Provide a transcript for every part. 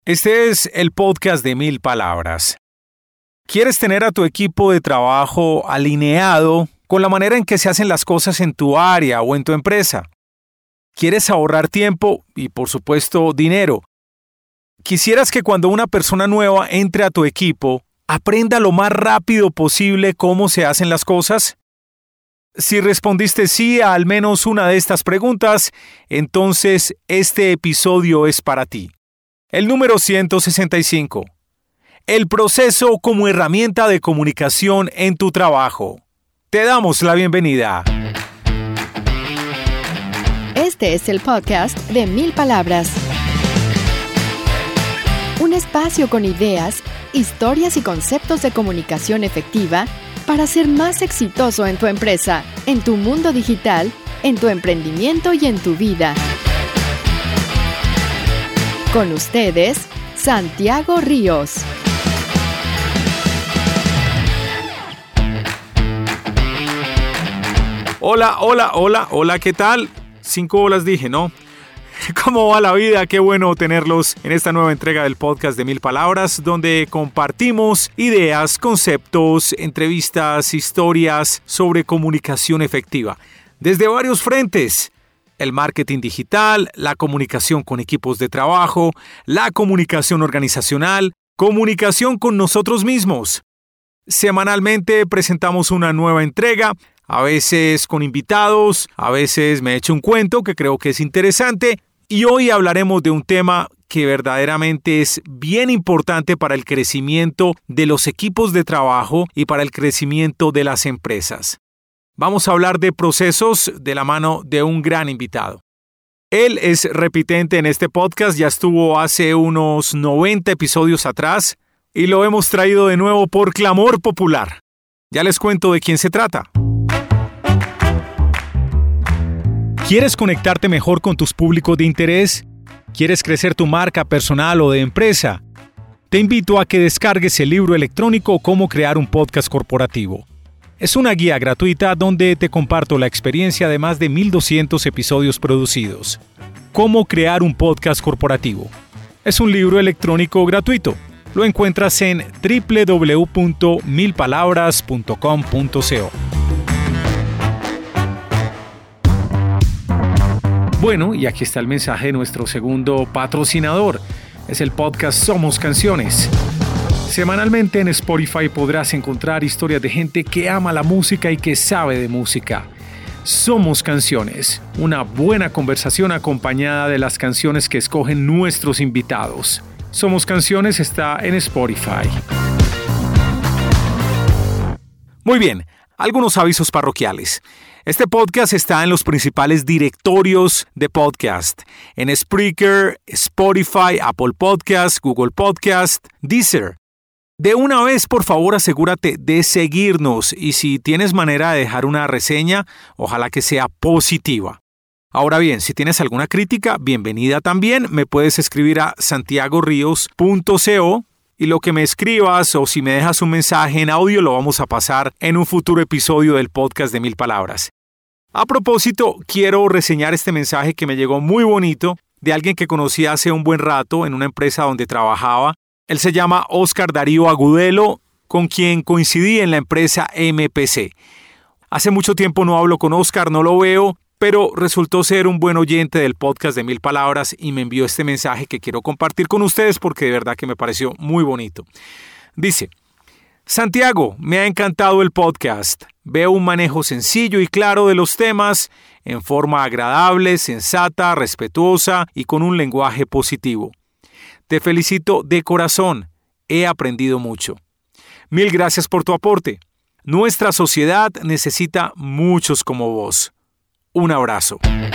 Este es el podcast de 1000 palabras. ¿Quieres tener a tu equipo de trabajo alineado con la manera en que se hacen las cosas en tu área o en tu empresa? ¿Quieres ahorrar tiempo y, por supuesto, dinero? ¿Quisieras que cuando una persona nueva entre a tu equipo, aprenda lo más rápido posible cómo se hacen las cosas? Si respondiste sí a al menos una de estas preguntas, entonces este episodio es para ti. El número 165. El proceso como herramienta de comunicación en tu trabajo. Te damos la bienvenida. Este es el podcast de 1000 palabras. Un espacio con ideas, historias y conceptos de comunicación efectiva para ser más exitoso en tu empresa, en tu mundo digital, en tu emprendimiento y en tu vida. Con ustedes, Santiago Ríos. Hola, ¿qué tal? 5 horas dije, ¿no? ¿Cómo va la vida? Qué bueno tenerlos en esta nueva entrega del podcast de 1000 palabras, donde compartimos ideas, conceptos, entrevistas, historias sobre comunicación efectiva. Desde varios frentes. El marketing digital, la comunicación con equipos de trabajo, la comunicación organizacional, comunicación con nosotros mismos. Semanalmente presentamos una nueva entrega, a veces con invitados, a veces me echo un cuento que creo que es interesante, y hoy hablaremos de un tema que verdaderamente es bien importante para el crecimiento de los equipos de trabajo y para el crecimiento de las empresas. Vamos a hablar de procesos de la mano de un gran invitado. Él es repitente en este podcast, ya estuvo hace unos 90 episodios atrás y lo hemos traído de nuevo por clamor popular. Ya les cuento de quién se trata. ¿Quieres conectarte mejor con tus públicos de interés? ¿Quieres crecer tu marca personal o de empresa? Te invito a que descargues el libro electrónico Cómo crear un podcast corporativo. Es una guía gratuita donde te comparto la experiencia de más de 1200 episodios producidos. Cómo crear un podcast corporativo. Es un libro electrónico gratuito. Lo encuentras en www.milpalabras.com.co. Bueno, y aquí está el mensaje de nuestro segundo patrocinador. Es el podcast Somos Canciones. Semanalmente en Spotify podrás encontrar historias de gente que ama la música y que sabe de música. Somos Canciones, una buena conversación acompañada de las canciones que escogen nuestros invitados. Somos Canciones está en Spotify. Muy bien, algunos avisos parroquiales. Este podcast está en los principales directorios de podcast, en Spreaker, Spotify, Apple Podcast, Google Podcast, Deezer. De una vez, por favor, asegúrate de seguirnos y si tienes manera de dejar una reseña, ojalá que sea positiva. Ahora bien, si tienes alguna crítica, bienvenida también. Me puedes escribir a santiagorios.co y lo que me escribas o si me dejas un mensaje en audio lo vamos a pasar en un futuro episodio del podcast de 1000 palabras. A propósito, quiero reseñar este mensaje que me llegó muy bonito de alguien que conocí hace un buen rato en una empresa donde trabajaba. Él se llama Oscar Darío Agudelo, con quien coincidí en la empresa MPC. Hace mucho tiempo no hablo con Oscar, no lo veo, pero resultó ser un buen oyente del podcast de 1000 palabras y me envió este mensaje que quiero compartir con ustedes porque de verdad que me pareció muy bonito. Dice: Santiago, me ha encantado el podcast. Veo un manejo sencillo y claro de los temas, en forma agradable, sensata, respetuosa y con un lenguaje positivo. Te felicito de corazón. He aprendido mucho. 1000 gracias por tu aporte. Nuestra sociedad necesita muchos como vos. Un abrazo.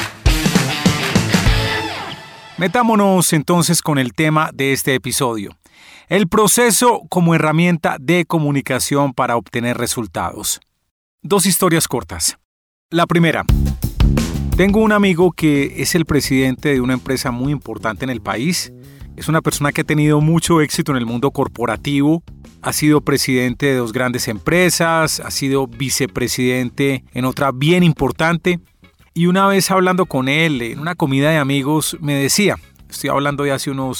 Metámonos entonces con el tema de este episodio. El proceso como herramienta de comunicación para obtener resultados. 2 historias cortas. La primera. Tengo un amigo que es el presidente de una empresa muy importante en el país. Es una persona que ha tenido mucho éxito en el mundo corporativo. Ha sido presidente de 2 grandes empresas, ha sido vicepresidente en otra bien importante. Y una vez hablando con él en una comida de amigos me decía, estoy hablando de hace unos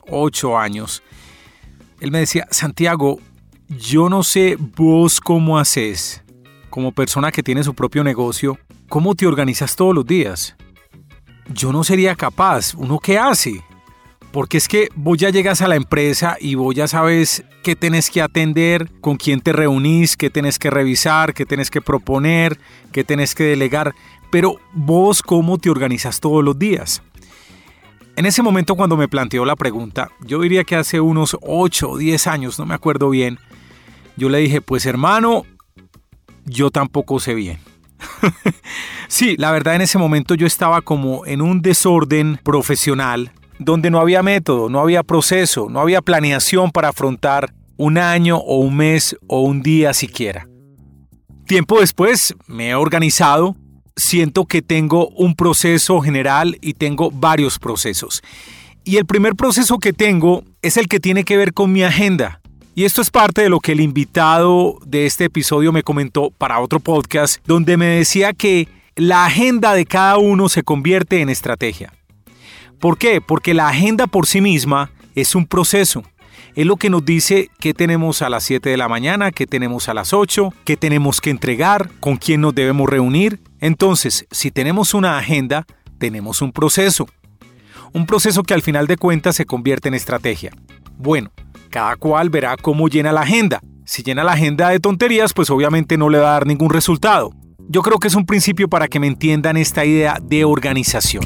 8 años. Él me decía, Santiago, yo no sé vos cómo haces, como persona que tiene su propio negocio, cómo te organizas todos los días. Yo no sería capaz. ¿Uno qué hace? Porque es que vos ya llegas a la empresa y vos ya sabes qué tenés que atender, con quién te reunís, qué tenés que revisar, qué tenés que proponer, qué tenés que delegar. Pero vos, ¿cómo te organizas todos los días? En ese momento, cuando me planteó la pregunta, yo diría que hace unos 8 o 10 años, no me acuerdo bien, yo le dije, pues hermano, yo tampoco sé bien. Sí, la verdad en ese momento yo estaba como en un desorden profesional donde no había método, no había proceso, no había planeación para afrontar un año o un mes o un día siquiera. Tiempo después me he organizado, siento que tengo un proceso general y tengo varios procesos. Y el primer proceso que tengo es el que tiene que ver con mi agenda. Y esto es parte de lo que el invitado de este episodio me comentó para otro podcast, donde me decía que la agenda de cada uno se convierte en estrategia. ¿Por qué? Porque la agenda por sí misma es un proceso. Es lo que nos dice qué tenemos a las 7 de la mañana, qué tenemos a las 8, qué tenemos que entregar, con quién nos debemos reunir. Entonces, si tenemos una agenda, tenemos un proceso. Un proceso que al final de cuentas se convierte en estrategia. Bueno, cada cual verá cómo llena la agenda. Si llena la agenda de tonterías, pues obviamente no le va a dar ningún resultado. Yo creo que es un principio para que me entiendan esta idea de organización.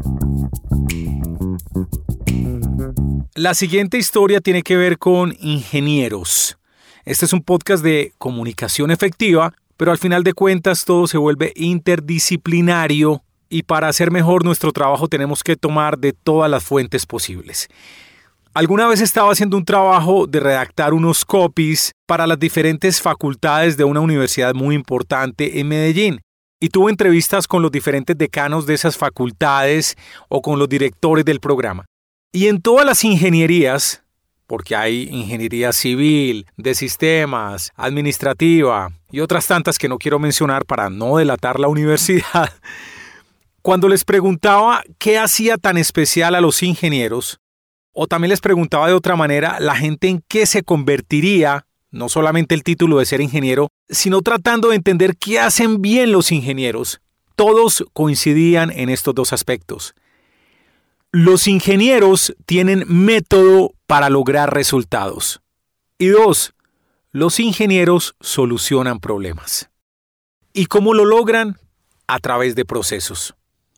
La siguiente historia tiene que ver con ingenieros. Este es un podcast de comunicación efectiva, pero al final de cuentas todo se vuelve interdisciplinario y para hacer mejor nuestro trabajo tenemos que tomar de todas las fuentes posibles. Alguna vez estaba haciendo un trabajo de redactar unos copies para las diferentes facultades de una universidad muy importante en Medellín y tuve entrevistas con los diferentes decanos de esas facultades o con los directores del programa. Y en todas las ingenierías, porque hay ingeniería civil, de sistemas, administrativa y otras tantas que no quiero mencionar para no delatar la universidad, cuando les preguntaba qué hacía tan especial a los ingenieros, o también les preguntaba de otra manera la gente en qué se convertiría, no solamente el título de ser ingeniero, sino tratando de entender qué hacen bien los ingenieros. Todos coincidían en estos dos aspectos. Los ingenieros tienen método para lograr resultados. Y 2, los ingenieros solucionan problemas. ¿Y cómo lo logran? A través de procesos.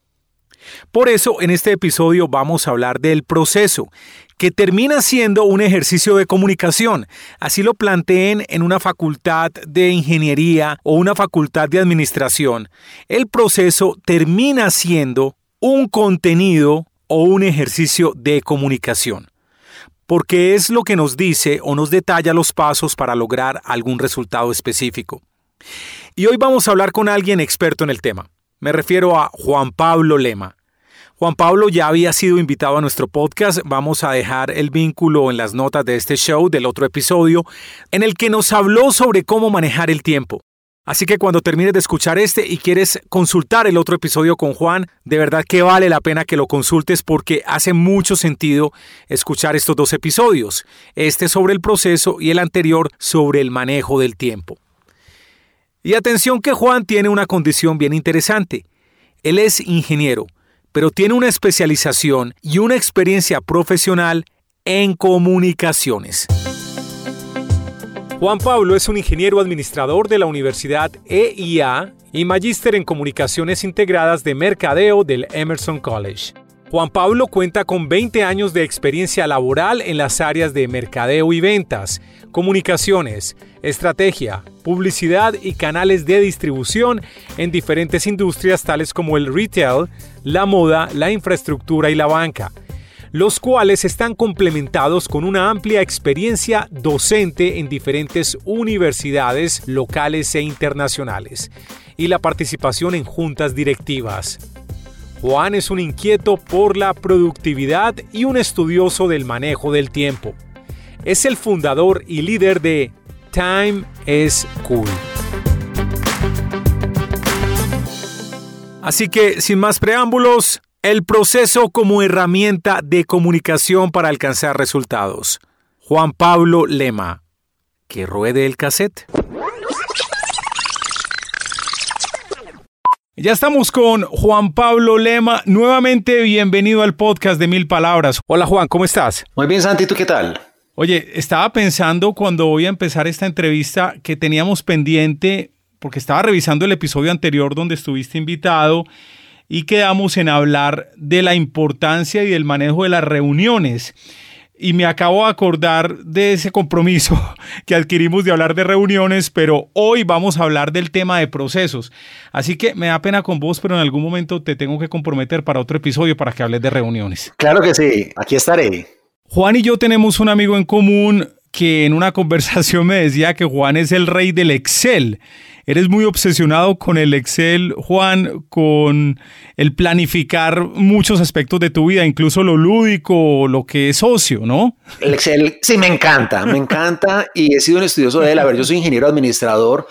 Por eso, en este episodio vamos a hablar del proceso, que termina siendo un ejercicio de comunicación. Así lo planteen en una facultad de ingeniería o una facultad de administración. El proceso termina siendo un contenido o un ejercicio de comunicación, porque es lo que nos dice o nos detalla los pasos para lograr algún resultado específico. Y hoy vamos a hablar con alguien experto en el tema. Me refiero a Juan Pablo Lema. Juan Pablo ya había sido invitado a nuestro podcast. Vamos a dejar el vínculo en las notas de este show, del otro episodio, en el que nos habló sobre cómo manejar el tiempo. Así que cuando termines de escuchar este y quieres consultar el otro episodio con Juan, de verdad que vale la pena que lo consultes porque hace mucho sentido escuchar estos dos episodios. Este sobre el proceso y el anterior sobre el manejo del tiempo. Y atención que Juan tiene una condición bien interesante. Él es ingeniero, pero tiene una especialización y una experiencia profesional en comunicaciones. Juan Pablo es un ingeniero administrador de la Universidad EIA y magíster en comunicaciones integradas de mercadeo del Emerson College. Juan Pablo cuenta con 20 años de experiencia laboral en las áreas de mercadeo y ventas, comunicaciones, estrategia, publicidad y canales de distribución en diferentes industrias tales como el retail, la moda, la infraestructura y la banca, los cuales están complementados con una amplia experiencia docente en diferentes universidades locales e internacionales y la participación en juntas directivas. Juan es un inquieto por la productividad y un estudioso del manejo del tiempo. Es el fundador y líder de Time is Cool. Así que, sin más preámbulos, El proceso como herramienta de comunicación para alcanzar resultados. Juan Pablo Lema. Que ruede el cassette. Ya estamos con Juan Pablo Lema. Nuevamente bienvenido al podcast de 1000 Palabras. Hola Juan, ¿cómo estás? Muy bien, Santi, ¿tú qué tal? Oye, estaba pensando cuando voy a empezar esta entrevista que teníamos pendiente, porque estaba revisando el episodio anterior donde estuviste invitado y quedamos en hablar de la importancia y del manejo de las reuniones. Y me acabo de acordar de ese compromiso que adquirimos de hablar de reuniones, pero hoy vamos a hablar del tema de procesos. Así que me da pena con vos, pero en algún momento te tengo que comprometer para otro episodio para que hables de reuniones. Claro que sí, aquí estaré. Juan y yo tenemos un amigo en común que en una conversación me decía que Juan es el rey del Excel. Eres muy obsesionado con el Excel, Juan, con el planificar muchos aspectos de tu vida, incluso lo lúdico, lo que es ocio, ¿no? El Excel, sí, me encanta y he sido un estudioso de él. A ver, yo soy ingeniero administrador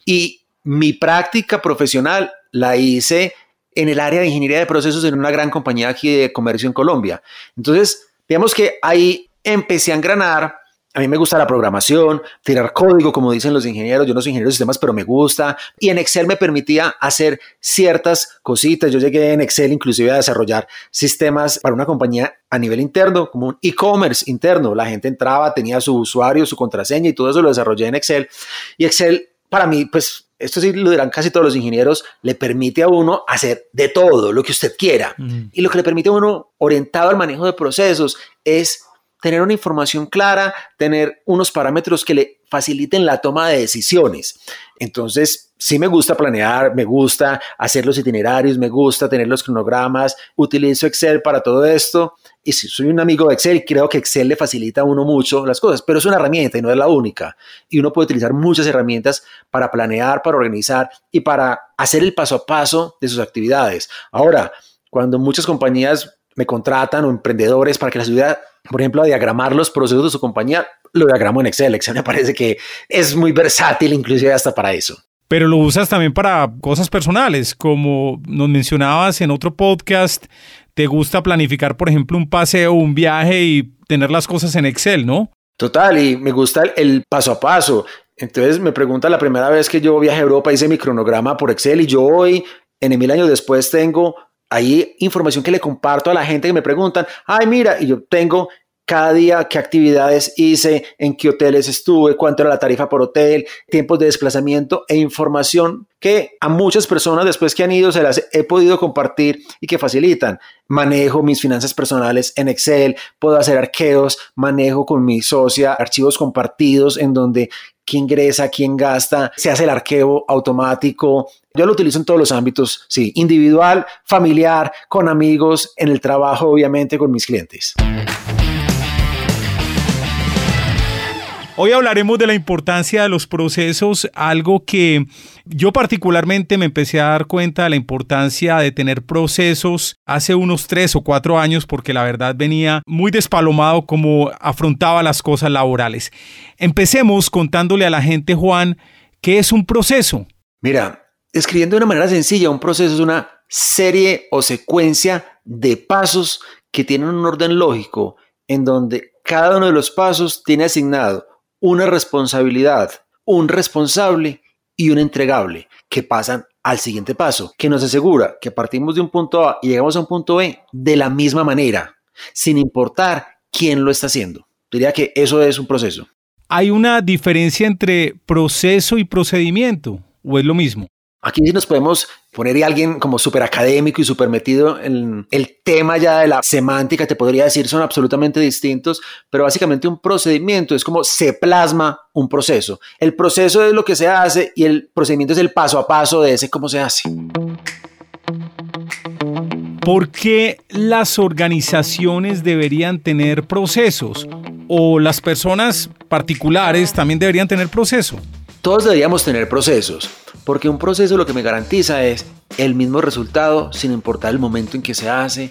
y mi práctica profesional la hice en el área de ingeniería de procesos en una gran compañía aquí de comercio en Colombia. Entonces, digamos que ahí empecé a engranar. A mí me gusta la programación, tirar código, como dicen los ingenieros. Yo no soy ingeniero de sistemas, pero me gusta. Y en Excel me permitía hacer ciertas cositas. Yo llegué en Excel inclusive a desarrollar sistemas para una compañía a nivel interno, como un e-commerce interno. La gente entraba, tenía su usuario, su contraseña y todo eso lo desarrollé en Excel. Y Excel, para mí, pues, esto sí lo dirán casi todos los ingenieros, le permite a uno hacer de todo lo que usted quiera. Y lo que le permite a uno, orientado al manejo de procesos, es tener una información clara, tener unos parámetros que le faciliten la toma de decisiones. Entonces, sí me gusta planear, me gusta hacer los itinerarios, me gusta tener los cronogramas, utilizo Excel para todo esto. Y sí, soy un amigo de Excel y creo que Excel le facilita a uno mucho las cosas, pero es una herramienta y no es la única. Y uno puede utilizar muchas herramientas para planear, para organizar y para hacer el paso a paso de sus actividades. Ahora, cuando muchas compañías me contratan o emprendedores para que les ayude, por ejemplo, a diagramar los procesos de su compañía, lo diagramo en Excel. Excel me parece que es muy versátil, inclusive hasta para eso. Pero lo usas también para cosas personales, como nos mencionabas en otro podcast, te gusta planificar, por ejemplo, un paseo, un viaje y tener las cosas en Excel, ¿no? Total, y me gusta el paso a paso. Entonces me pregunta, la primera vez que yo viajé a Europa hice mi cronograma por Excel y yo hoy, en 1000 años después, tengo ahí información que le comparto a la gente que me preguntan, ay, mira, y yo tengo cada día qué actividades hice, en qué hoteles estuve, cuánto era la tarifa por hotel, tiempos de desplazamiento e información que a muchas personas después que han ido se las he podido compartir y que facilitan. Manejo mis finanzas personales en Excel, puedo hacer arqueos, manejo con mi socia archivos compartidos en donde quién ingresa, quién gasta, se hace el arqueo automático. Yo lo utilizo en todos los ámbitos, sí, individual, familiar, con amigos, en el trabajo, obviamente, con mis clientes. Hoy hablaremos de la importancia de los procesos, algo que yo particularmente me empecé a dar cuenta de la importancia de tener procesos hace unos 3 o 4 años, porque la verdad venía muy despalomado como afrontaba las cosas laborales. Empecemos contándole a la gente, Juan, ¿qué es un proceso? Mira, escribiendo de una manera sencilla, un proceso es una serie o secuencia de pasos que tienen un orden lógico, en donde cada uno de los pasos tiene asignado una responsabilidad, un responsable y un entregable que pasan al siguiente paso, que nos asegura que partimos de un punto A y llegamos a un punto B de la misma manera, sin importar quién lo está haciendo. Diría que eso es un proceso. ¿Hay una diferencia entre proceso y procedimiento o es lo mismo? Aquí sí nos podemos poner a alguien como súper académico y súper metido en el tema ya de la semántica, te podría decir, son absolutamente distintos, pero básicamente un procedimiento es como se plasma un proceso. El proceso es lo que se hace y el procedimiento es el paso a paso de ese cómo se hace. ¿Por qué las organizaciones deberían tener procesos? ¿O las personas particulares también deberían tener proceso? Todos deberíamos tener procesos, porque un proceso lo que me garantiza es el mismo resultado sin importar el momento en que se hace,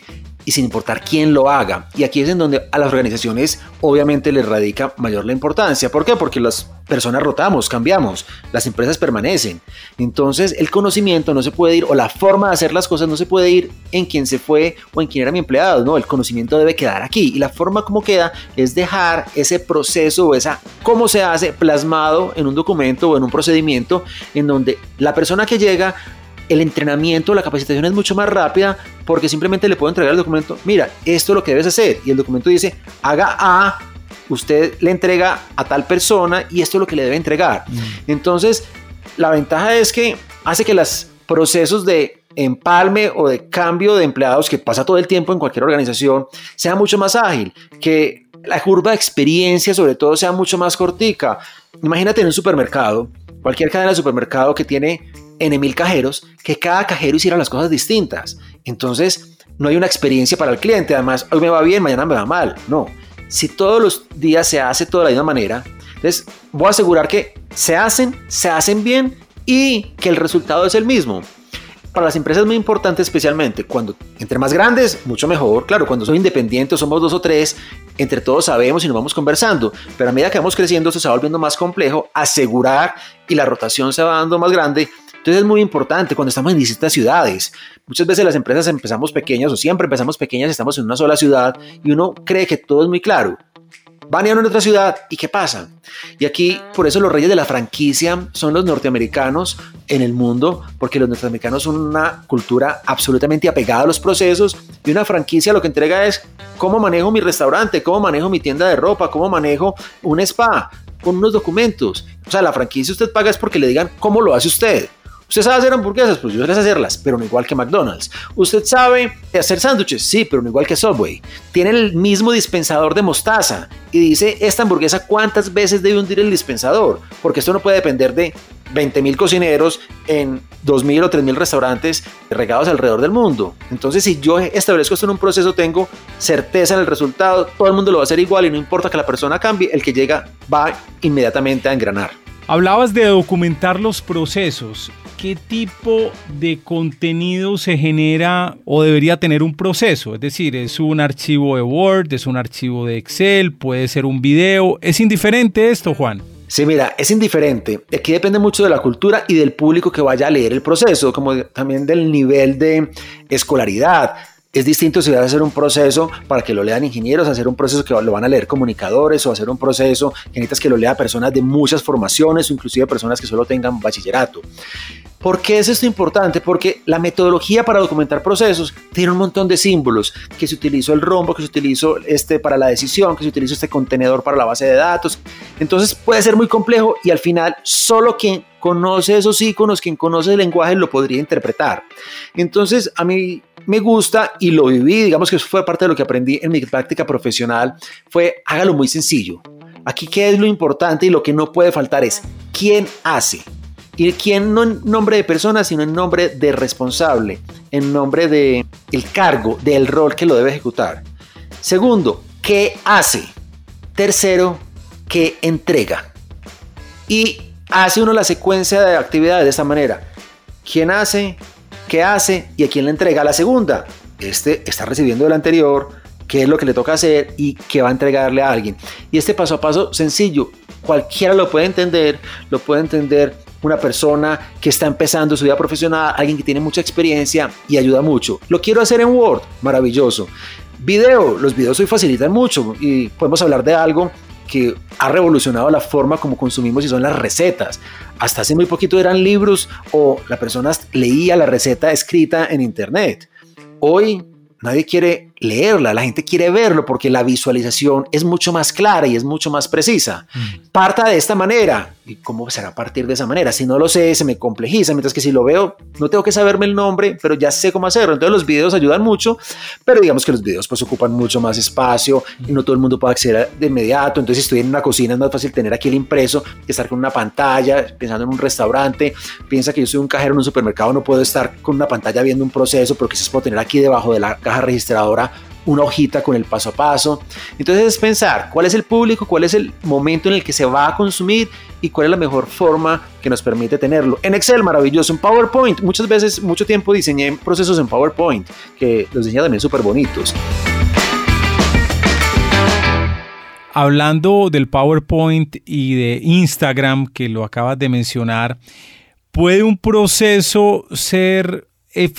y sin importar quién lo haga. Y aquí es en donde a las organizaciones obviamente les radica mayor la importancia. ¿Por qué? Porque las personas rotamos, cambiamos, las empresas permanecen. Entonces el conocimiento no se puede ir, o la forma de hacer las cosas no se puede ir en quien se fue o en quien era mi empleado, no, el conocimiento debe quedar aquí, y la forma como queda es dejar ese proceso o esa cómo se hace plasmado en un documento o en un procedimiento en donde la persona que llega, el entrenamiento, la capacitación es mucho más rápida, porque simplemente le puedo entregar el documento, mira, esto es lo que debes hacer, y el documento dice, haga A, usted le entrega a tal persona y esto es lo que le debe entregar. Entonces, la ventaja es que hace que los procesos de empalme o de cambio de empleados, que pasa todo el tiempo en cualquier organización, sea mucho más ágil, que la curva de experiencia sobre todo sea mucho más cortica. Imagínate en un supermercado, cualquier cadena de supermercado que tiene N,000 cajeros, que cada cajero hiciera las cosas distintas. Entonces, no hay una experiencia para el cliente. Además, hoy me va bien, mañana me va mal. No. Si todos los días se hace todo de la misma manera, entonces voy a asegurar que se hacen bien y que el resultado es el mismo. Para las empresas es muy importante, especialmente cuando entre más grandes, mucho mejor. Claro, cuando son independientes, somos 2 o 3, entre todos sabemos y nos vamos conversando. Pero a medida que vamos creciendo, esto se va volviendo más complejo, asegurar, y la rotación se va dando más grande. Entonces es muy importante cuando estamos en distintas ciudades. Muchas veces las empresas empezamos pequeñas, o siempre empezamos pequeñas, estamos en una sola ciudad y uno cree que todo es muy claro. Van a ir a otra ciudad y ¿qué pasa? Y aquí, por eso los reyes de la franquicia son los norteamericanos en el mundo, porque los norteamericanos son una cultura absolutamente apegada a los procesos, y una franquicia lo que entrega es cómo manejo mi restaurante, cómo manejo mi tienda de ropa, cómo manejo un spa, con unos documentos. O sea, la franquicia usted paga es porque le digan cómo lo hace usted. ¿Usted sabe hacer hamburguesas? Pues yo sé hacerlas, pero no igual que McDonald's. ¿Usted sabe hacer sándwiches? Sí, pero no igual que Subway. Tiene el mismo dispensador de mostaza y dice, esta hamburguesa, ¿cuántas veces debe hundir el dispensador? Porque esto no puede depender de 20,000 cocineros en 2,000 o 3,000 restaurantes regados alrededor del mundo. Entonces, si yo establezco esto en un proceso, tengo certeza en el resultado, todo el mundo lo va a hacer igual y no importa que la persona cambie, el que llega va inmediatamente a engranar. Hablabas de documentar los procesos. ¿Qué tipo de contenido se genera o debería tener un proceso? Es decir, ¿es un archivo de Word, es un archivo de Excel, puede ser un video? ¿Es indiferente esto, Juan? Sí, mira, es indiferente. Aquí depende mucho de la cultura y del público que vaya a leer el proceso, como también del nivel de escolaridad. Es distinto si vas a hacer un proceso para que lo lean ingenieros, hacer un proceso que lo van a leer comunicadores, o hacer un proceso que necesitas que lo lea personas de muchas formaciones o inclusive personas que solo tengan bachillerato. ¿Por qué es esto importante? Porque la metodología para documentar procesos tiene un montón de símbolos, que se utilizó el rombo, que se utilizó para la decisión, que se utilizó este contenedor para la base de datos. Entonces puede ser muy complejo y al final solo quien conoce esos iconos, quien conoce el lenguaje lo podría interpretar. Entonces a mí me gusta y lo viví, digamos que eso fue parte de lo que aprendí en mi práctica profesional, fue hágalo muy sencillo. Aquí qué es lo importante y lo que no puede faltar es quién hace. Y quién no en nombre de persona, sino en nombre de responsable, en nombre de el cargo, del rol que lo debe ejecutar. Segundo, ¿qué hace? Tercero, ¿qué entrega? Y hace uno la secuencia de actividades de esta manera. ¿Quién hace? ¿Qué hace? ¿Y a quién le entrega la segunda? Está recibiendo del anterior, qué es lo que le toca hacer y qué va a entregarle a alguien. Y este paso a paso sencillo, cualquiera lo puede entender una persona que está empezando su vida profesional, alguien que tiene mucha experiencia y ayuda mucho. Lo quiero hacer en Word, maravilloso. Los videos hoy facilitan mucho y podemos hablar de algo que ha revolucionado la forma como consumimos y son las recetas. Hasta hace muy poquito eran libros o la persona leía la receta escrita en internet. Hoy nadie quiere leerla, la gente quiere verlo porque la visualización es mucho más clara y es mucho más precisa. Parta de esta manera. ¿Y cómo será a partir de esa manera? Si no lo sé, se me complejiza, mientras que si lo veo, no tengo que saberme el nombre, pero ya sé cómo hacerlo. Entonces los videos ayudan mucho, pero digamos que los videos pues ocupan mucho más espacio y no todo el mundo puede acceder de inmediato. Entonces si estoy en una cocina es más fácil tener aquí el impreso que estar con una pantalla, pensando en un restaurante. Piensa que yo soy un cajero en un supermercado, no puedo estar con una pantalla viendo un proceso, pero quizás puedo tener aquí debajo de la caja registradora una hojita con el paso a paso. Entonces es pensar cuál es el público, cuál es el momento en el que se va a consumir y cuál es la mejor forma que nos permite tenerlo. En Excel, maravilloso. En PowerPoint, muchas veces, mucho tiempo diseñé procesos en PowerPoint, que los diseñé también súper bonitos. Hablando del PowerPoint y de Instagram, que lo acabas de mencionar, ¿puede un proceso ser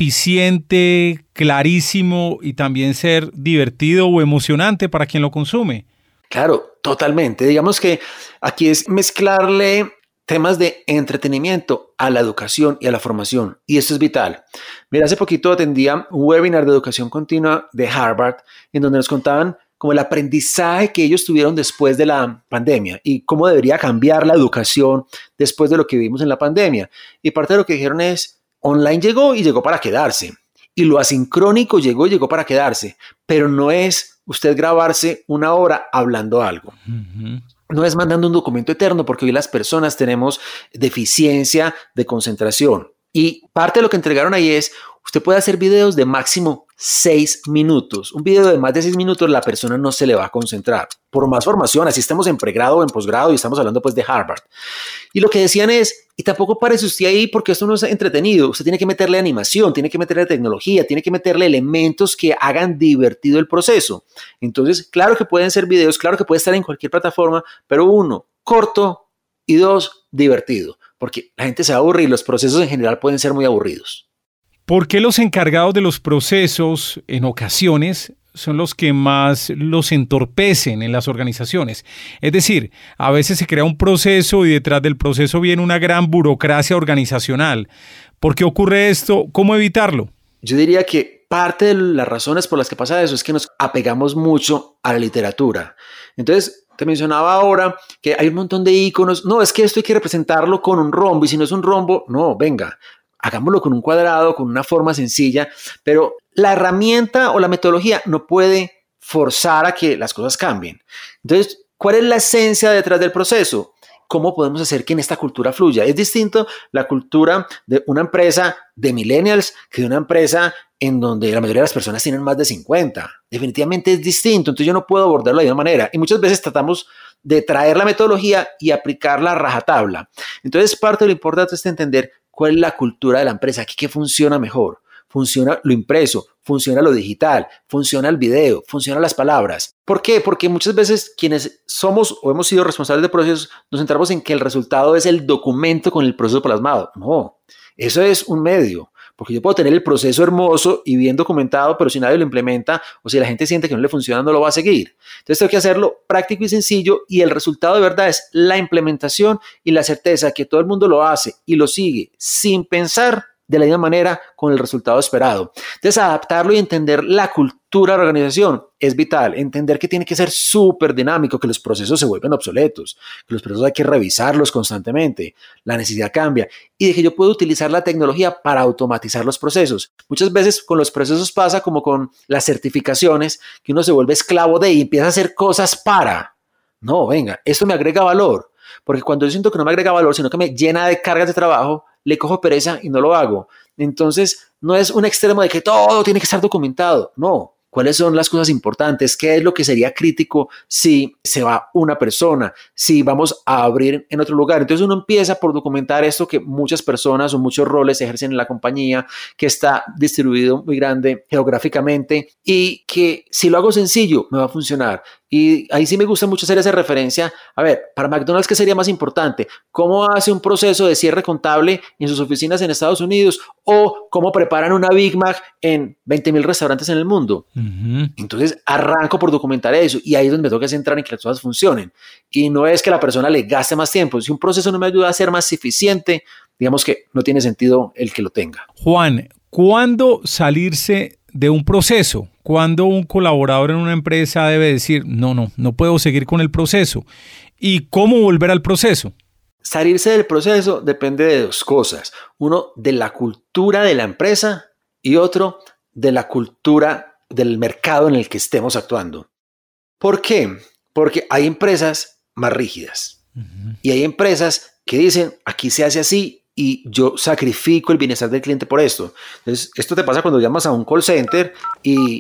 eficiente, clarísimo y también ser divertido o emocionante para quien lo consume? Claro, totalmente. Digamos que aquí es mezclarle temas de entretenimiento a la educación y a la formación. Y esto es vital. Mira, hace poquito atendía un webinar de educación continua de Harvard, en donde nos contaban como el aprendizaje que ellos tuvieron después de la pandemia y cómo debería cambiar la educación después de lo que vimos en la pandemia. Y parte de lo que dijeron es, online llegó y llegó para quedarse. Y lo asincrónico llegó y llegó para quedarse. Pero no es usted grabarse una hora hablando algo. Uh-huh. No es mandando un documento eterno, porque hoy las personas tenemos deficiencia de concentración. Y parte de lo que entregaron ahí es, usted puede hacer videos de máximo 6 minutos. Un video de más de 6 minutos, la persona no se le va a concentrar. Por más formación, así estamos en pregrado o en posgrado y estamos hablando pues de Harvard. Y lo que decían es, y tampoco parece usted ahí porque esto no es entretenido. Usted tiene que meterle animación, tiene que meterle tecnología, tiene que meterle elementos que hagan divertido el proceso. Entonces, claro que pueden ser videos, claro que puede estar en cualquier plataforma, pero 1, corto y 2, divertido. Porque la gente se va a aburrir, los procesos en general pueden ser muy aburridos. ¿Por qué los encargados de los procesos en ocasiones son los que más los entorpecen en las organizaciones? Es decir, a veces se crea un proceso y detrás del proceso viene una gran burocracia organizacional. ¿Por qué ocurre esto? ¿Cómo evitarlo? Yo diría que parte de las razones por las que pasa eso es que nos apegamos mucho a la literatura. Entonces, te mencionaba ahora que hay un montón de iconos. No, es que esto hay que representarlo con un rombo y si no es un rombo, no, venga. Hagámoslo con un cuadrado, con una forma sencilla, pero la herramienta o la metodología no puede forzar a que las cosas cambien. Entonces, ¿cuál es la esencia detrás del proceso? ¿Cómo podemos hacer que en esta cultura fluya? Es distinto la cultura de una empresa de millennials que de una empresa en donde la mayoría de las personas tienen más de 50. Definitivamente es distinto, entonces yo no puedo abordarlo de la misma manera. Y muchas veces tratamos de traer la metodología y aplicarla a rajatabla. Entonces, parte de lo importante es entender cuál es la cultura de la empresa, aquí qué funciona mejor. Funciona lo impreso, funciona lo digital, funciona el video, funcionan las palabras. ¿Por qué? Porque muchas veces quienes somos o hemos sido responsables de procesos nos centramos en que el resultado es el documento con el proceso plasmado. No, eso es un medio. Porque yo puedo tener el proceso hermoso y bien documentado, pero si nadie lo implementa o si la gente siente que no le funciona, no lo va a seguir. Entonces tengo que hacerlo práctico y sencillo y el resultado de verdad es la implementación y la certeza que todo el mundo lo hace y lo sigue sin pensar de la misma manera con el resultado esperado. Entonces, adaptarlo y entender la cultura de la organización es vital. Entender que tiene que ser súper dinámico, que los procesos se vuelven obsoletos, que los procesos hay que revisarlos constantemente, la necesidad cambia y de que yo puedo utilizar la tecnología para automatizar los procesos. Muchas veces con los procesos pasa como con las certificaciones, que uno se vuelve esclavo de y empieza a hacer cosas para. No, venga, esto me agrega valor. Porque cuando yo siento que no me agrega valor, sino que me llena de cargas de trabajo, le cojo pereza y no lo hago. Entonces, no es un extremo de que todo tiene que estar documentado. No. ¿Cuáles son las cosas importantes? ¿Qué es lo que sería crítico si se va una persona? Si vamos a abrir en otro lugar. Entonces uno empieza por documentar esto que muchas personas o muchos roles ejercen en la compañía, que está distribuido muy grande geográficamente y que si lo hago sencillo me va a funcionar. Y ahí sí me gusta mucho hacer esa referencia. A ver, para McDonald's, ¿qué sería más importante? ¿Cómo hace un proceso de cierre contable en sus oficinas en Estados Unidos? ¿O cómo preparan una Big Mac en 20,000 restaurantes en el mundo? Uh-huh. Entonces, arranco por documentar eso. Y ahí es donde me toca centrar en que las cosas funcionen. Y no es que la persona le gaste más tiempo. Si un proceso no me ayuda a ser más eficiente, digamos que no tiene sentido el que lo tenga. Juan, ¿cuándo salirse de un proceso? ¿Cuándo un colaborador en una empresa debe decir, no puedo seguir con el proceso? ¿Y cómo volver al proceso? Salirse del proceso depende de dos cosas. Uno, de la cultura de la empresa y otro, de la cultura del mercado en el que estemos actuando. ¿Por qué? Porque hay empresas más rígidas y hay empresas que dicen, aquí se hace así y yo sacrifico el bienestar del cliente por esto. Entonces, esto te pasa cuando llamas a un call center y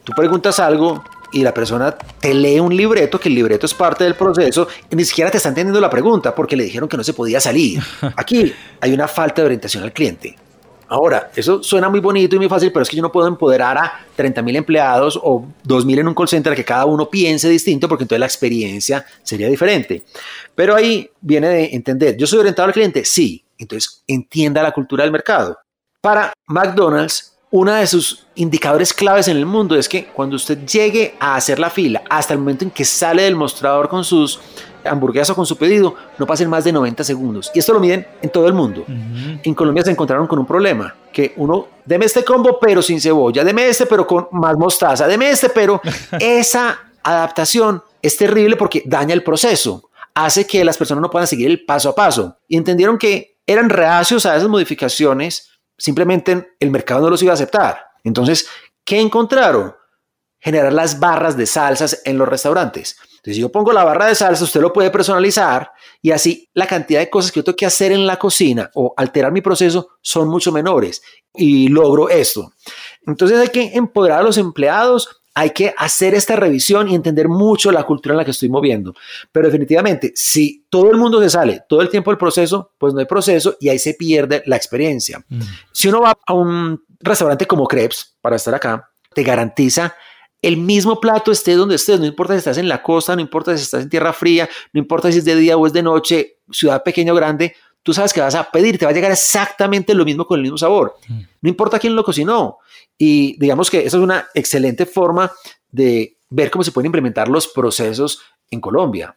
tú preguntas algo y la persona te lee un libreto, que el libreto es parte del proceso, y ni siquiera te está entendiendo la pregunta porque le dijeron que no se podía salir. Aquí hay una falta de orientación al cliente. Ahora, eso suena muy bonito y muy fácil, pero es que yo no puedo empoderar a 30,000 empleados o 2,000 en un call center, que cada uno piense distinto, porque entonces la experiencia sería diferente. Pero ahí viene de entender, ¿yo soy orientado al cliente? Sí. Entonces, entienda la cultura del mercado. Para McDonald's, uno de sus indicadores claves en el mundo es que cuando usted llegue a hacer la fila hasta el momento en que sale del mostrador con sus hamburguesas o con su pedido, no pasen más de 90 segundos. Y esto lo miden en todo el mundo. En Colombia se encontraron con un problema, que uno, deme este combo pero sin cebolla, deme este pero con más mostaza, deme este pero... Esa adaptación es terrible porque daña el proceso, hace que las personas no puedan seguir el paso a paso. Y entendieron que eran reacios a esas modificaciones, simplemente el mercado no los iba a aceptar. Entonces, ¿qué encontraron? Generar las barras de salsas en los restaurantes. Entonces, si yo pongo la barra de salsa, usted lo puede personalizar y así la cantidad de cosas que yo tengo que hacer en la cocina o alterar mi proceso son mucho menores y logro esto. Entonces, hay que empoderar a los empleados, hay que hacer esta revisión y entender mucho la cultura en la que estoy moviendo. Pero definitivamente, si todo el mundo se sale todo el tiempo del proceso, pues no hay proceso y ahí se pierde la experiencia. Si uno va a un restaurante como Crepes, para estar acá, te garantiza el mismo plato estés donde estés, no importa si estás en la costa, no importa si estás en tierra fría, no importa si es de día o es de noche, ciudad pequeña o grande, tú sabes que vas a pedir, te va a llegar exactamente lo mismo con el mismo sabor. No importa quién lo cocinó. Y digamos que esa es una excelente forma de ver cómo se pueden implementar los procesos en Colombia.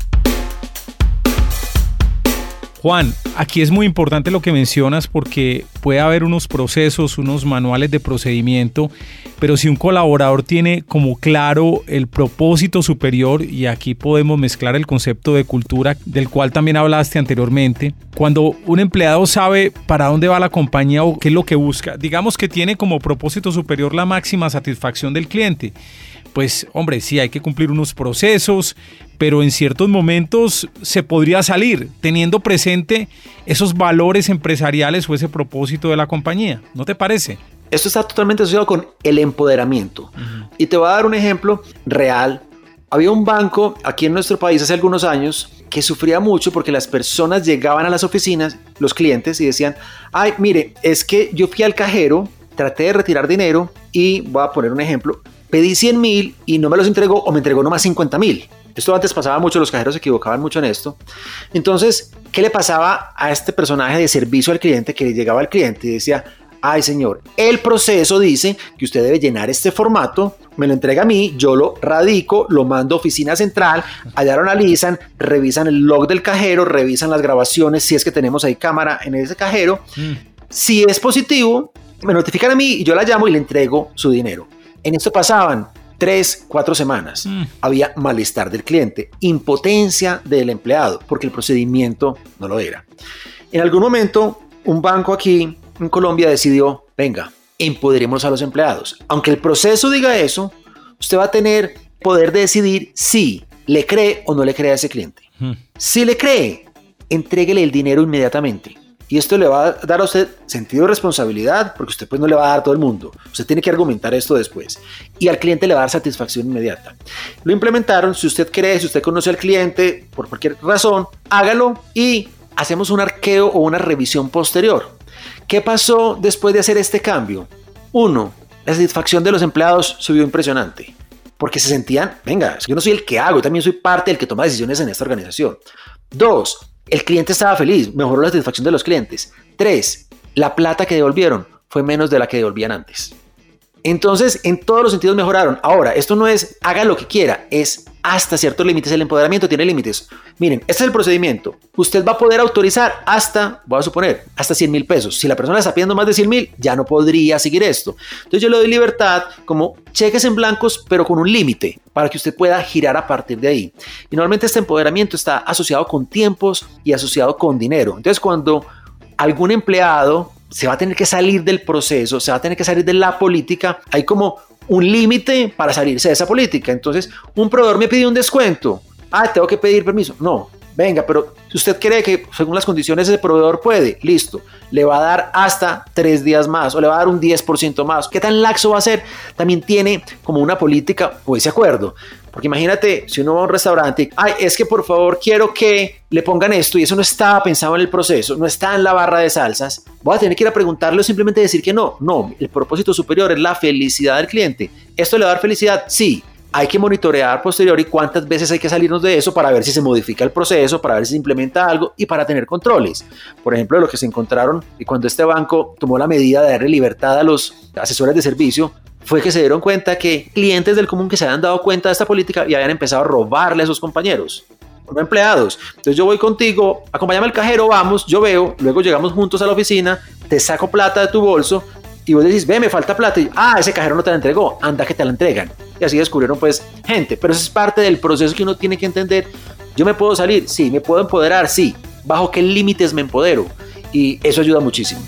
Juan, aquí es muy importante lo que mencionas porque puede haber unos procesos, unos manuales de procedimiento, pero si un colaborador tiene como claro el propósito superior, y aquí podemos mezclar el concepto de cultura del cual también hablaste anteriormente, cuando un empleado sabe para dónde va la compañía o qué es lo que busca, digamos que tiene como propósito superior la máxima satisfacción del cliente, pues hombre, sí hay que cumplir unos procesos, pero en ciertos momentos se podría salir teniendo presente esos valores empresariales o ese propósito de la compañía. ¿No te parece? Esto está totalmente asociado con el empoderamiento. Y te voy a dar un ejemplo real. Había un banco aquí en nuestro país hace algunos años que sufría mucho porque las personas llegaban a las oficinas, los clientes, y decían, ay, mire, es que yo fui al cajero, traté de retirar dinero y voy a poner un ejemplo, pedí 100,000 y no me los entregó o me entregó nomás 50,000. Esto antes pasaba mucho, los cajeros se equivocaban mucho en esto. Entonces, ¿qué le pasaba a este personaje de servicio al cliente que le llegaba al cliente y decía, ay señor, el proceso dice que usted debe llenar este formato, me lo entrega a mí, yo lo radico, lo mando a oficina central, allá lo analizan, revisan el log del cajero, revisan las grabaciones, si es que tenemos ahí cámara en ese cajero. Si es positivo, me notifican a mí y yo la llamo y le entrego su dinero. En esto pasaban 3-4 semanas. Había malestar del cliente, impotencia del empleado, porque el procedimiento no lo era. En algún momento, un banco aquí en Colombia decidió, venga, empoderemos a los empleados. Aunque el proceso diga eso, usted va a tener poder de decidir si le cree o no le cree a ese cliente. Si le cree, entréguele el dinero inmediatamente. Y esto le va a dar a usted sentido de responsabilidad, porque usted pues no le va a dar a todo el mundo. Usted tiene que argumentar esto después. Y al cliente le va a dar satisfacción inmediata. Lo implementaron. Si usted cree, si usted conoce al cliente, por cualquier razón, hágalo y hacemos un arqueo o una revisión posterior. ¿Qué pasó después de hacer este cambio? 1. La satisfacción de los empleados subió impresionante. Porque se sentían, venga, yo no soy el que hago, yo también soy parte del que toma decisiones en esta organización. 2. El cliente estaba feliz, mejoró la satisfacción de los clientes. 3. La plata que devolvieron fue menos de la que devolvían antes. Entonces, en todos los sentidos mejoraron. Ahora, esto no es haga lo que quiera, es hasta ciertos límites. El empoderamiento tiene límites. Miren, este es el procedimiento. Usted va a poder autorizar hasta, voy a suponer, hasta 100,000 pesos. Si la persona está pidiendo más de 100,000, ya no podría seguir esto. Entonces yo le doy libertad como cheques en blancos, pero con un límite para que usted pueda girar a partir de ahí. Y normalmente este empoderamiento está asociado con tiempos y asociado con dinero. Entonces cuando algún empleado se va a tener que salir del proceso, se va a tener que salir de la política, hay como un límite para salirse de esa política. Entonces, un proveedor me pide un descuento. Tengo que pedir permiso. No, venga, pero si usted cree que según las condiciones ese proveedor puede, listo, le va a dar hasta 3 días más o le va a dar un 10% más. ¿Qué tan laxo va a ser? También tiene como una política o ese acuerdo. Porque imagínate, si uno va a un restaurante, ay, es que por favor quiero que le pongan esto y eso no estaba pensado en el proceso, no está en la barra de salsas, voy a tener que ir a preguntarle o simplemente decir que no. No, el propósito superior es la felicidad del cliente. ¿Esto le va a dar felicidad? Sí. Hay que monitorear posterior y cuántas veces hay que salirnos de eso para ver si se modifica el proceso, para ver si se implementa algo y para tener controles. Por ejemplo, lo que se encontraron y cuando este banco tomó la medida de darle libertad a los asesores de servicio, fue que se dieron cuenta que clientes del común que se habían dado cuenta de esta política y habían empezado a robarle a sus compañeros, no empleados. Entonces yo voy contigo, acompáñame al cajero, vamos, yo veo, luego llegamos juntos a la oficina, te saco plata de tu bolso y vos decís, ve, me falta plata. Y, ese cajero no te la entregó, anda que te la entregan. Y así descubrieron pues gente, pero eso es parte del proceso que uno tiene que entender. Yo me puedo salir, sí, me puedo empoderar, sí, bajo qué límites me empodero, y eso ayuda muchísimo.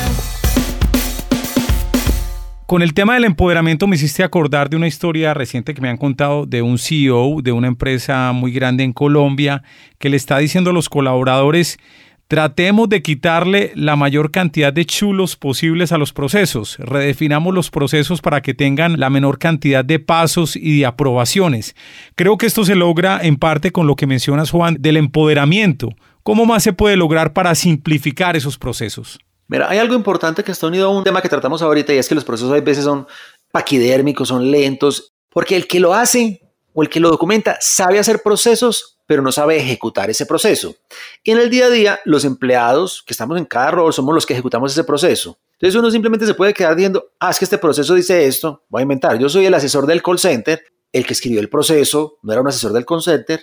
Con el tema del empoderamiento me hiciste acordar de una historia reciente que me han contado de un CEO de una empresa muy grande en Colombia que le está diciendo a los colaboradores: tratemos de quitarle la mayor cantidad de chulos posibles a los procesos. Redefinamos los procesos para que tengan la menor cantidad de pasos y de aprobaciones. Creo que esto se logra en parte con lo que mencionas, Juan, del empoderamiento. ¿Cómo más se puede lograr para simplificar esos procesos? Mira, hay algo importante que está unido a un tema que tratamos ahorita y es que los procesos a veces son paquidérmicos, son lentos, porque el que lo hace o el que lo documenta sabe hacer procesos, pero no sabe ejecutar ese proceso. Y en el día a día, los empleados que estamos en cada rol somos los que ejecutamos ese proceso. Entonces uno simplemente se puede quedar diciendo, es que este proceso dice esto, voy a inventar, yo soy el asesor del call center, el que escribió el proceso no era un asesor del call center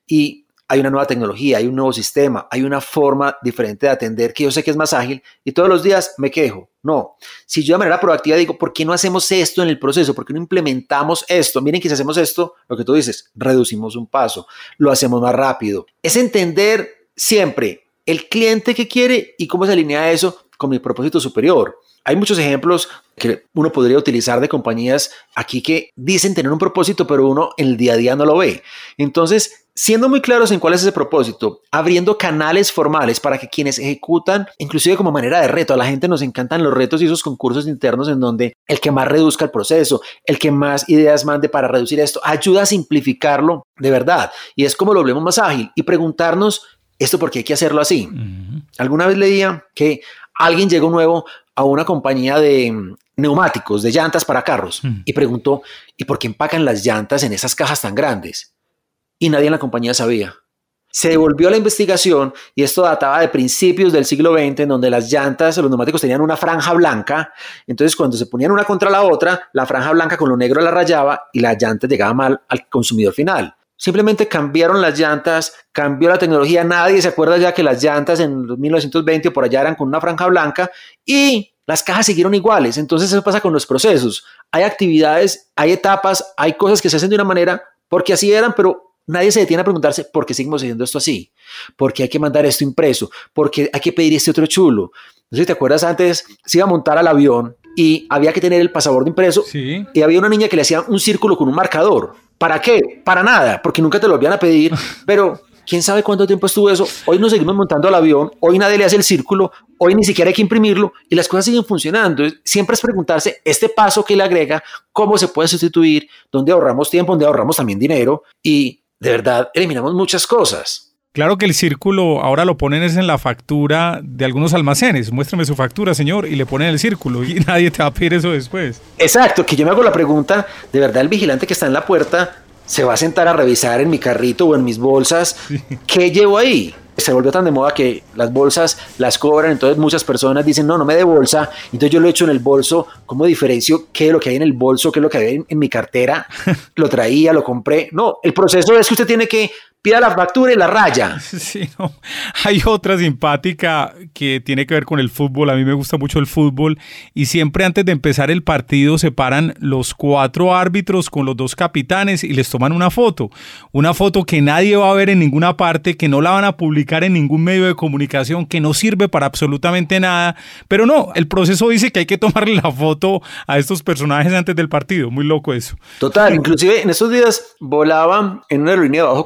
y hay una nueva tecnología, hay un nuevo sistema, hay una forma diferente de atender que yo sé que es más ágil y todos los días me quejo. No, si yo de manera proactiva digo, ¿por qué no hacemos esto en el proceso? ¿Por qué no implementamos esto? Miren que si hacemos esto, lo que tú dices, reducimos un paso, lo hacemos más rápido. Es entender siempre el cliente que quiere y cómo se alinea eso con mi propósito superior. Hay muchos ejemplos que uno podría utilizar de compañías aquí que dicen tener un propósito, pero uno en el día a día no lo ve. Entonces, siendo muy claros en cuál es ese propósito, abriendo canales formales para que quienes ejecutan, inclusive como manera de reto, a la gente nos encantan los retos y esos concursos internos en donde el que más reduzca el proceso, el que más ideas mande para reducir esto, ayuda a simplificarlo de verdad. Y es como lo volvemos más ágil y preguntarnos, ¿esto por qué hay que hacerlo así? Alguna vez leía que alguien llegó nuevo a una compañía de neumáticos, de llantas para carros, y preguntó, ¿y por qué empacan las llantas en esas cajas tan grandes? Y nadie en la compañía sabía. Se devolvió a la investigación y esto databa de principios del siglo XX, en donde las llantas, los neumáticos tenían una franja blanca. Entonces, cuando se ponían una contra la otra, la franja blanca con lo negro la rayaba y la llanta llegaba mal al consumidor final. Simplemente cambiaron las llantas, cambió la tecnología. Nadie se acuerda ya que las llantas en los 1920 o por allá eran con una franja blanca y las cajas siguieron iguales. Entonces, eso pasa con los procesos. Hay actividades, hay etapas, hay cosas que se hacen de una manera porque así eran, pero nadie se detiene a preguntarse por qué seguimos haciendo esto así, por qué hay que mandar esto impreso, por qué hay que pedir este otro chulo. No sé si te acuerdas, antes se iba a montar al avión y había que tener el pasaporte impreso. Sí. Y había una niña que le hacía un círculo con un marcador. ¿Para qué? Para nada, porque nunca te lo volvían a pedir, pero quién sabe cuánto tiempo estuvo eso. Hoy nos seguimos montando al avión, hoy nadie le hace el círculo, hoy ni siquiera hay que imprimirlo y las cosas siguen funcionando. Siempre es preguntarse este paso que le agrega, cómo se puede sustituir, dónde ahorramos tiempo, dónde ahorramos también dinero y de verdad eliminamos muchas cosas. Claro que el círculo ahora lo ponen es en la factura de algunos almacenes. Muéstrame su factura, señor, y le ponen el círculo y nadie te va a pedir eso después. Exacto, que yo me hago la pregunta, ¿de verdad el vigilante que está en la puerta se va a sentar a revisar en mi carrito o en mis bolsas? Sí. ¿Qué llevo ahí? Se volvió tan de moda que las bolsas las cobran, entonces muchas personas dicen, no me dé bolsa, entonces yo lo echo en el bolso. ¿Cómo diferencio qué es lo que hay en el bolso, qué es lo que hay en mi cartera? Lo traía, lo compré. No, el proceso es que usted tiene que pida la factura y la raya. Sí, no. Hay otra simpática que tiene que ver con el fútbol. A mí me gusta mucho el fútbol y siempre antes de empezar el partido se paran los 4 árbitros con los 2 capitanes y les toman una foto. Una foto que nadie va a ver en ninguna parte, que no la van a publicar en ningún medio de comunicación, que no sirve para absolutamente nada. Pero no, el proceso dice que hay que tomarle la foto a estos personajes antes del partido. Muy loco eso. Total, inclusive en estos días volaba en una aerolínea de bajo costo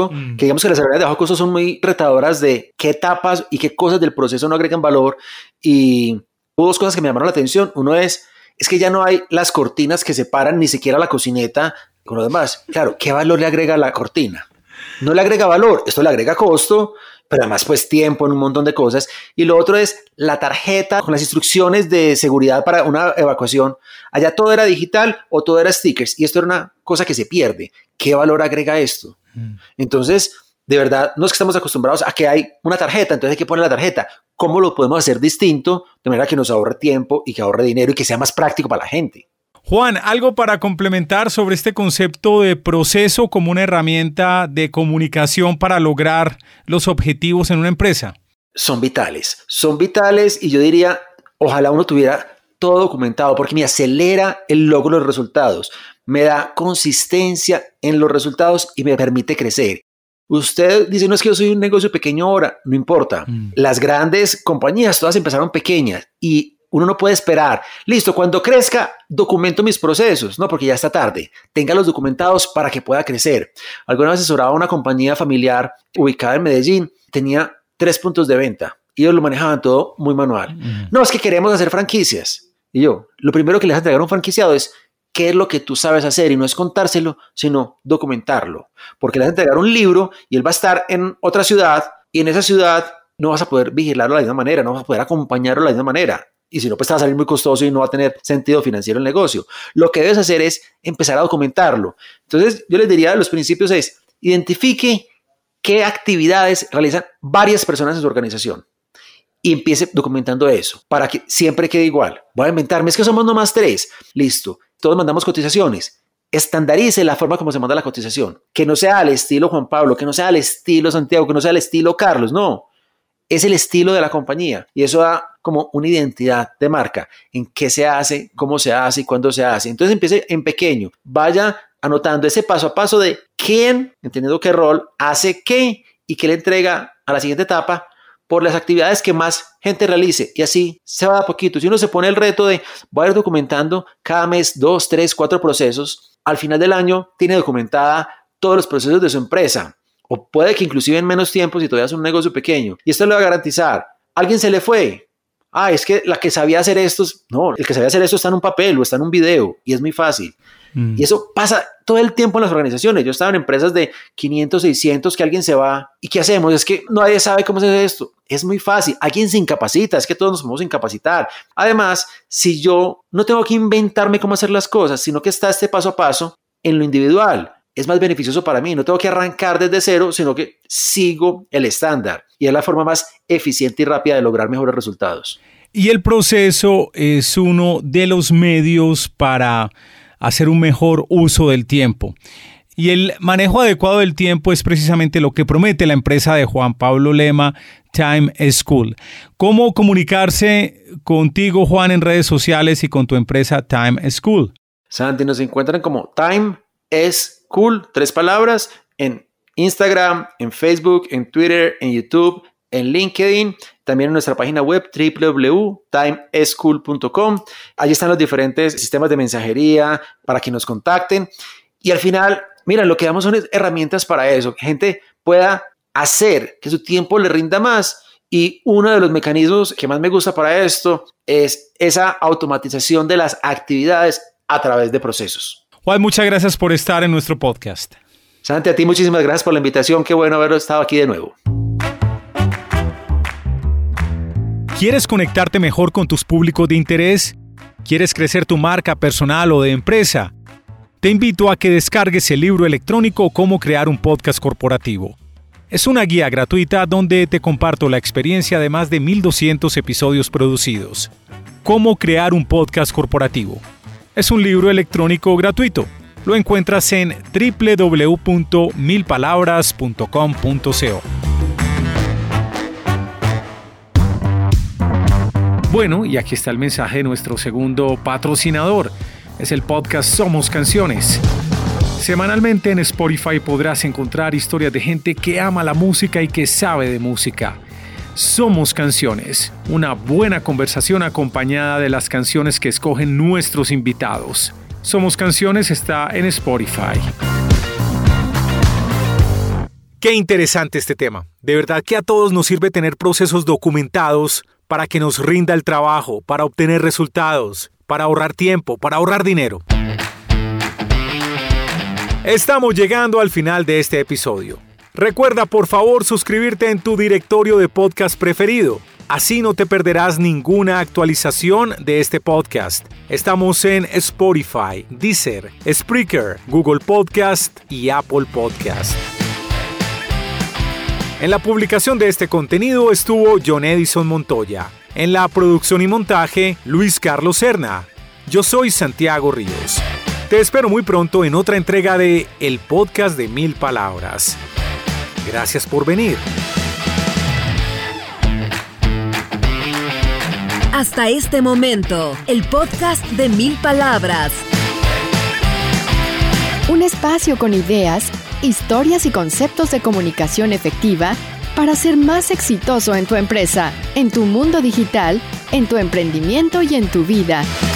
que digamos que las habilidades de bajo costo son muy retadoras de qué etapas y qué cosas del proceso no agregan valor. Y hubo dos cosas que me llamaron la atención. Uno es que ya no hay las cortinas que separan ni siquiera la cocineta con lo demás. Claro, ¿qué valor le agrega la cortina? No le agrega valor, esto le agrega costo, pero además pues tiempo en un montón de cosas. Y lo otro es la tarjeta con las instrucciones de seguridad para una evacuación. Allá todo era digital o todo era stickers y esto era una cosa que se pierde. ¿Qué valor agrega esto? Entonces, de verdad, no es que estamos acostumbrados a que hay una tarjeta, entonces hay que poner la tarjeta. ¿Cómo lo podemos hacer distinto de manera que nos ahorre tiempo y que ahorre dinero y que sea más práctico para la gente? Juan, algo para complementar sobre este concepto de proceso como una herramienta de comunicación para lograr los objetivos en una empresa. Son vitales y yo diría, ojalá uno tuviera todo documentado porque me acelera el logro de los resultados, me da consistencia en los resultados y me permite crecer. Usted dice, no es que yo soy un negocio pequeño ahora, no importa. Las grandes compañías todas empezaron pequeñas y uno no puede esperar. Listo, cuando crezca, documento mis procesos. No, porque ya está tarde. Tenga los documentados para que pueda crecer. Alguna vez asesoraba a una compañía familiar ubicada en Medellín. Tenía 3 puntos de venta. Y ellos lo manejaban todo muy manual. No, es que queremos hacer franquicias. Y yo, lo primero que les entregar a un franquiciado es qué es lo que tú sabes hacer. Y no es contárselo, sino documentarlo. Porque le vas a entregar un libro y él va a estar en otra ciudad. Y en esa ciudad no vas a poder vigilarlo de la misma manera. No vas a poder acompañarlo de la misma manera. Y si no, pues te va a salir muy costoso y no va a tener sentido financiero el negocio. Lo que debes hacer es empezar a documentarlo. Entonces, yo les diría, los principios es, identifique qué actividades realizan varias personas en su organización y empiece documentando eso para que siempre quede igual. Voy a inventarme, es que somos nomás 3. Listo, todos mandamos cotizaciones. Estandarice la forma como se manda la cotización. Que no sea al estilo Juan Pablo, que no sea al estilo Santiago, que no sea al estilo Carlos, no. Es el estilo de la compañía y eso da como una identidad de marca en qué se hace, cómo se hace y cuándo se hace. Entonces empiece en pequeño, vaya anotando ese paso a paso de quién, entendiendo qué rol, hace qué y qué le entrega a la siguiente etapa por las actividades que más gente realice y así se va de a poquito. Si uno se pone el reto de voy a ir documentando cada mes 2, 3, 4 procesos, al final del año tiene documentada todos los procesos de su empresa. O puede que inclusive en menos tiempo si todavía es un negocio pequeño. Y esto le va a garantizar. ¿Alguien se le fue? Es que la que sabía hacer esto... No, el que sabía hacer esto está en un papel o está en un video. Y es muy fácil. Y eso pasa todo el tiempo en las organizaciones. Yo estaba en empresas de 500, 600 que alguien se va. ¿Y qué hacemos? Es que nadie sabe cómo se hace esto. Es muy fácil. Alguien se incapacita. Es que todos nos podemos incapacitar. Además, si yo no tengo que inventarme cómo hacer las cosas, sino que está este paso a paso en lo individual, es más beneficioso para mí. No tengo que arrancar desde cero, sino que sigo el estándar. Y es la forma más eficiente y rápida de lograr mejores resultados. Y el proceso es uno de los medios para hacer un mejor uso del tiempo. Y el manejo adecuado del tiempo es precisamente lo que promete la empresa de Juan Pablo Lema, Time School. ¿Cómo comunicarse contigo, Juan, en redes sociales y con tu empresa Time School? Santi, nos encuentran como Time School, 3 palabras, en Instagram, en Facebook, en Twitter, en YouTube, en LinkedIn, también en nuestra página web www.timeschool.com. Allí están los diferentes sistemas de mensajería para que nos contacten. Y al final, mira, lo que damos son herramientas para eso, que gente pueda hacer que su tiempo le rinda más. Y uno de los mecanismos que más me gusta para esto es esa automatización de las actividades a través de procesos. Juan, muchas gracias por estar en nuestro podcast. Santi, a ti muchísimas gracias por la invitación. Qué bueno haber estado aquí de nuevo. ¿Quieres conectarte mejor con tus públicos de interés? ¿Quieres crecer tu marca personal o de empresa? Te invito a que descargues el libro electrónico Cómo crear un podcast corporativo. Es una guía gratuita donde te comparto la experiencia de más de 1,200 episodios producidos. Cómo crear un podcast corporativo. Es un libro electrónico gratuito. Lo encuentras en www.milpalabras.com.co. Bueno, y aquí está el mensaje de nuestro segundo patrocinador. Es el podcast Somos Canciones. Semanalmente en Spotify podrás encontrar historias de gente que ama la música y que sabe de música. Somos Canciones, una buena conversación acompañada de las canciones que escogen nuestros invitados. Somos Canciones está en Spotify. Qué interesante este tema. De verdad que a todos nos sirve tener procesos documentados para que nos rinda el trabajo, para obtener resultados, para ahorrar tiempo, para ahorrar dinero. Estamos llegando al final de este episodio. Recuerda por favor suscribirte en tu directorio de podcast preferido. Así no te perderás ninguna actualización de este podcast. Estamos en Spotify, Deezer, Spreaker, Google Podcast y Apple Podcast. En la publicación de este contenido estuvo John Edison Montoya. En la producción y montaje, Luis Carlos Serna. Yo soy Santiago Ríos. Te espero muy pronto en otra entrega de El Podcast de 1000 Palabras. Gracias por venir. Hasta este momento, el podcast de 1000 Palabras. Un espacio con ideas, historias y conceptos de comunicación efectiva para ser más exitoso en tu empresa, en tu mundo digital, en tu emprendimiento y en tu vida.